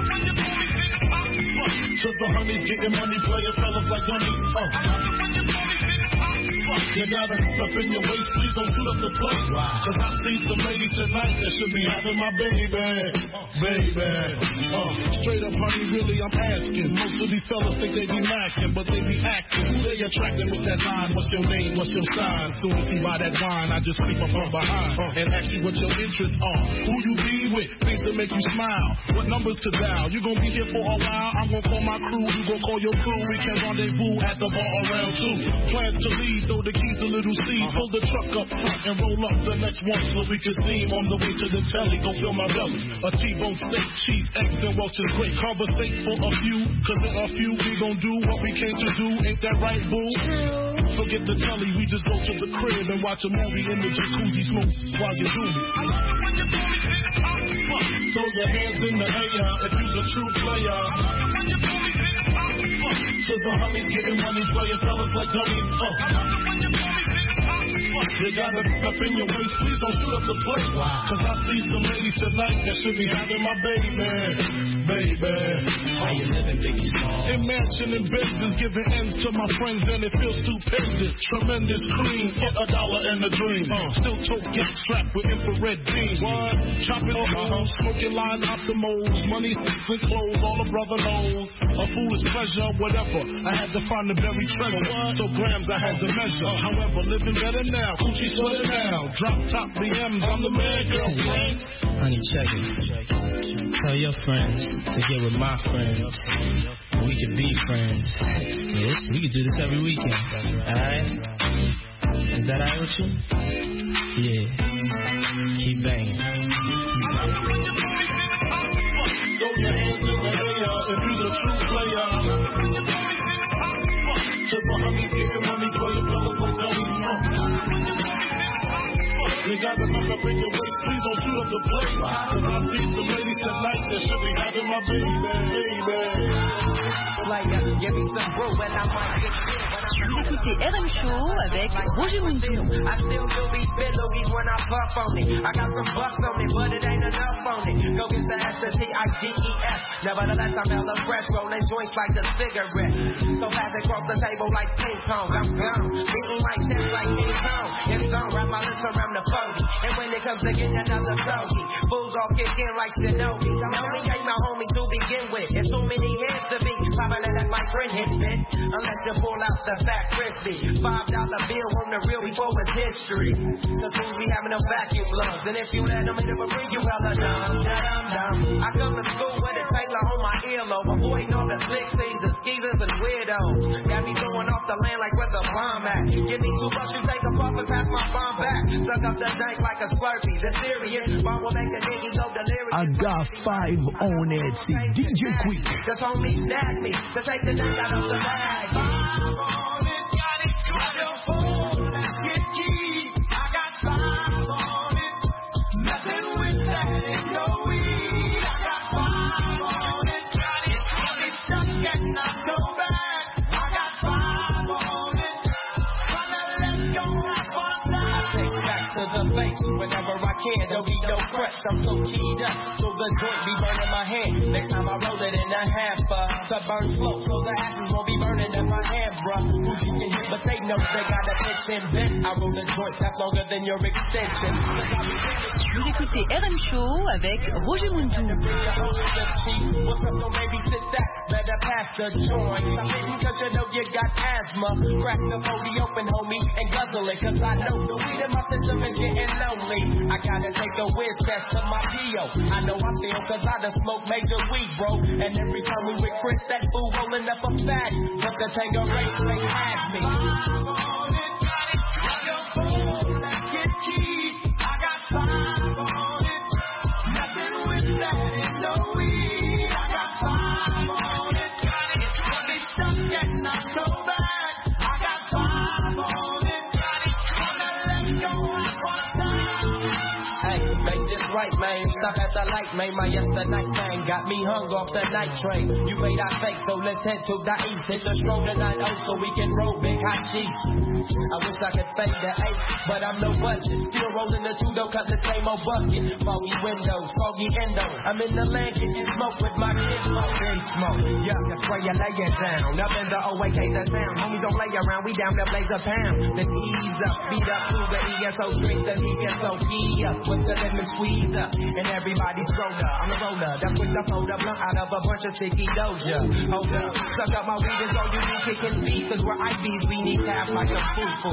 Cause the honeys getting money, players, fellas like dummies. Uh. You gotta up in your waist, please don't shoot up the plate. Wow. Cause I see some ladies tonight that should be having my baby, baby. Uh, straight up, honey, really, I'm asking. Most of these fellas think they be macking, but they be acting. Who they attracting with that line? What's your name? What's your sign? Soon as he buy that wine, I just creep up from behind uh, and ask you what your interests are. Who you be with? Things that make you smile. What numbers to dial? You gonna be here for a while? I'm gonna call my crew. You gonna call your crew. We can rendezvous at the bar around two. Plans to leave, throw the keys to Little C. Uh-huh. Pull the truck up front and roll up the next one so we can steam on the way to the telly. Go fill my belly. A T-bone steak, cheese, eggs, and Welch's great. Conversate for a few, cause in a few we gon' do what we came to do. Ain't that right, boo? Forget the telly, we just go to the crib and watch a movie in the jacuzzi, smoke while you do me. Throw your hands in the air if you's a true player. Cause the honeys getting money, playing fellas like dummies. Uh. You gotta up in your waist, please don't shoot up the plate. Wow. Cause I see some ladies tonight that should be having my baby, baby. How you living, Biggie Small? Imagine and business giving ends to my friends and it feels stupendous. Tremendous cream, hit a dollar and a dream. Uh. Still tote get strapped with infrared beams. What? Chopping on my home, smoking line optimals. Money, and clothes, all a brother knows. A foolish pleasure, whatever. I had to find the very treasure. So grams I had to measure. However, living better now. Coochie sweater now. Drop top B Ms, I'm the man, girlfriend. Honey, check it. Tell your friends to get with my friends. We could be friends. Yes, we could do this every weekend. Alright? Is that alright with you? Yeah. Keep banging. Throw your hands in the air if you're a true player. Cause my homies getting money, playing fellas like dummies. You gotta come up in your waist, please don't shoot up the plate. Cause I see some ladies tonight that should be having my baby, baby. Like, uh, give me some brew and I might get you. Vous écoutez R M Show avec Roger Montou. I still do these billowies when I puff on it. I got some bucks on it, but it ain't enough on it. Go get the S T I D E F. Nevertheless, I'm hella fresh, rolling joints like a cigarette. So fast across the table like ping pong. I'm gone, beating my chest like King Kong. It's on, wrap my lips around the phony. And when it comes to getting another bogey, fools all kick in like Shinobi. Homie ain't my homie to begin with. It's too many heads to be. Probably let my friend hit it. Unless you pull out the fat crispy. Five dollar bill on the real before it's history. Cause fools be having them vacuum lungs. And if you let them hit them a bring you hella dumb, dumb, dumb. I come to school with a Taylor on my earlobe. Avoiding all the sixties, the skeezers and weirdos. Got me throwing off the land like where the bomb at. Give me two bucks, you take a puff and pass my bomb back. Suck up the dank like a Slurpee. The serious bomb will make a nigga go delirious. I got five on it, c'est D J Quick. Just homie snag me to take the dank out of the bag. Five on it, got it, grab your phone, let's get key. I got five on it, nothing with that, ain't no weed. I got five on it, got it, face whenever I can. Don't need no frets, I'm so keyed up. So the joint be burning my hand. Next time I roll it in a hamper to burn slow, so the ashes won't be burning in my hand, bruh. Fuji can hit, but they know they got a pitch and bent. I roll a joint that's longer than your extension. Vous écoutez R M Show avec Roger Mundu. What's up, don't maybe sit that? Better pass the joint. Cause you know you got asthma. Crack the forty open, homie, and guzzle it. Cause I know the weed in my system is getting lonely. I gotta take a whiz test to my P O. I know I feel cause I done smoked major weed, bro. And every time we with Chris, that fool rolling up a fat. But the Tango race they had me. I got five on it. Nothing with that is no weed. I got five on it. It's really stuck and not so bad. I got five on it. Wanna let go, I wanna die. Hey, make this right, man. Stop at the light, man. My yesterday thing got me hung off the night train. You made our fake, so let's head to the east. Hit the stroll tonight, oh, so we can roll big hot sheets. I wish I could fade the eight, but I'm no budget. Still rolling the two, though, cause the same old bucket. Foggy windows, foggy endo. I'm in the land, can you smoke with my kids? Smoke, they smoke. Yeah, that's where you lay it down. Up in the O A K, the town. Homies don't play around, we down to blaze a pound. Then ease up, speed up to the E S O, drink the E S O P up. With the lemon squeeze up, and everybody's roller. I'm a roller, that's with the fold up, blunt out of a bunch of sticky doja. Hold up, suck up my weed, and all you need kicking feet. Cause we're I Bs, we need half like a food. I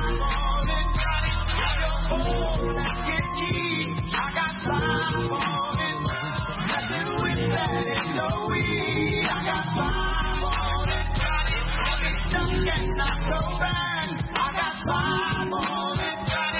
got five on it. Nothing with that is no weed. I got five on it. It's stuck and not so bad. I got five on it.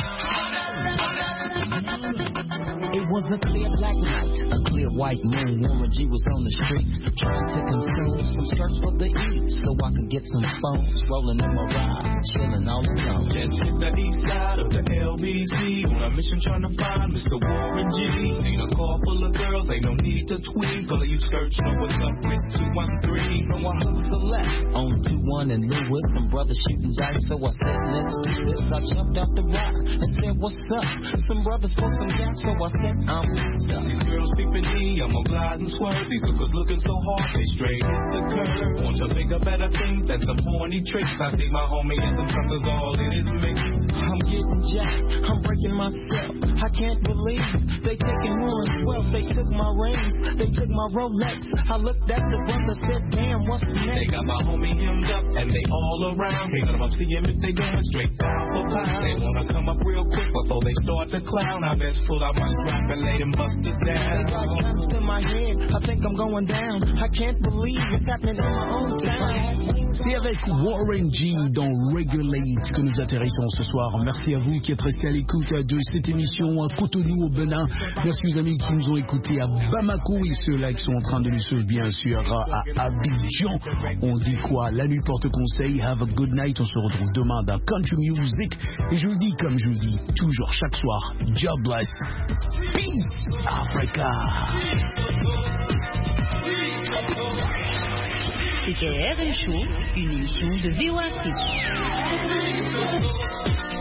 It was a clear black night, a clear white moon. Warren G was on the streets trying to consume some skirts for the eve so I could get some phones. Rolling in my ride, chilling all alone. Just hit the east side of the L B C on a mission trying to find Mister Warren G. Seen a car full of girls, ain't no need to tweak. All of you skirts know what's up with two one three. So I hooked the left on two one and Lewis. Some brothers shooting dice, so I said, let's do this. I jumped off the rock and said, what's up? Some brothers want some gas, so I said, I'm stuck. These girls peeping me, I'm a glide and swerve. These hookers looking so hard, they straight hit the curve. Want to think of better things than some horny tricks. I see my homie and some suckers all in his mix. I'm getting jacked, I'm breaking myself. I can't believe they taking Warren's wealth. They took my rings, they took my Rolex. I looked at the brother, said, damn, what's next? They got my homie hemmed up and they all around. Can't let them see him if they going straight down for pound. They wanna come up real quick before they start to clown. I best pull out my strap and lay them busters down. They got guns to my head, I think I'm going down. I can't believe it's happening in my own town. C'est avec Warren G dans Regulate que nous atterrissons ce soir. Merci à vous qui êtes restés à l'écoute de cette émission à Cotonou au Benin. Merci aux amis qui nous ont écoutés à Bamako et ceux-là qui sont en train de nous suivre bien sûr à Abidjan. On dit quoi? La nuit porte conseil. Have a good night. On se retrouve demain dans Country Music. Et je vous le dis comme je vous le dis toujours chaque soir. God bless. Peace Africa. C'était R M Show, une émission de V O A C.